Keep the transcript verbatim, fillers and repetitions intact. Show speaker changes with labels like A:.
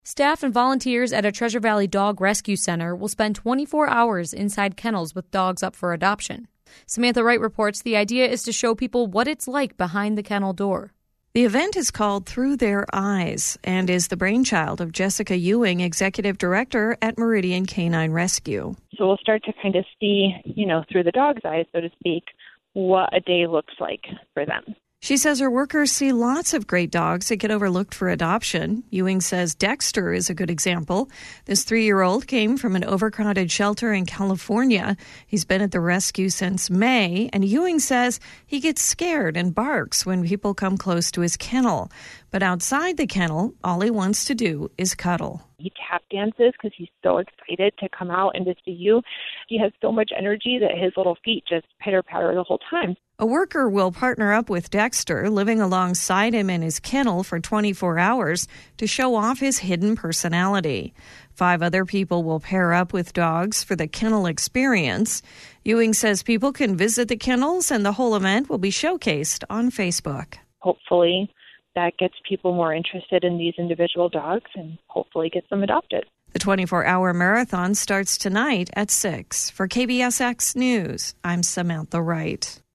A: Staff and volunteers at a Treasure Valley Dog Rescue Center will spend twenty-four hours inside kennels with dogs up for adoption. Samantha Wright reports the idea is to show people what it's like behind the kennel door.
B: The event is called Through Their Eyes and is the brainchild of Jessica Ewing, Executive Director at Meridian Canine Rescue.
C: So we'll start to kind of see, you know, through the dog's eyes, so to speak, what a day looks like for them.
B: She says her workers see lots of great dogs that get overlooked for adoption. Ewing says Dexter is a good example. This three-year-old came from an overcrowded shelter in California. He's been at the rescue since May, and Ewing says he gets scared and barks when people come close to his kennel. But outside the kennel, all he wants to do is cuddle.
C: He tap dances because he's so excited to come out and to see you. He has so much energy that his little feet just pitter-patter the whole time.
B: A worker will partner up with Dexter, living alongside him in his kennel for twenty-four hours to show off his hidden personality. Five other people will pair up with dogs for the kennel experience. Ewing says people can visit the kennels and the whole event will be showcased on Facebook.
C: Hopefully that gets people more interested in these individual dogs and hopefully gets them adopted.
B: The twenty-four hour marathon starts tonight at six. For K B S X News, I'm Samantha Wright.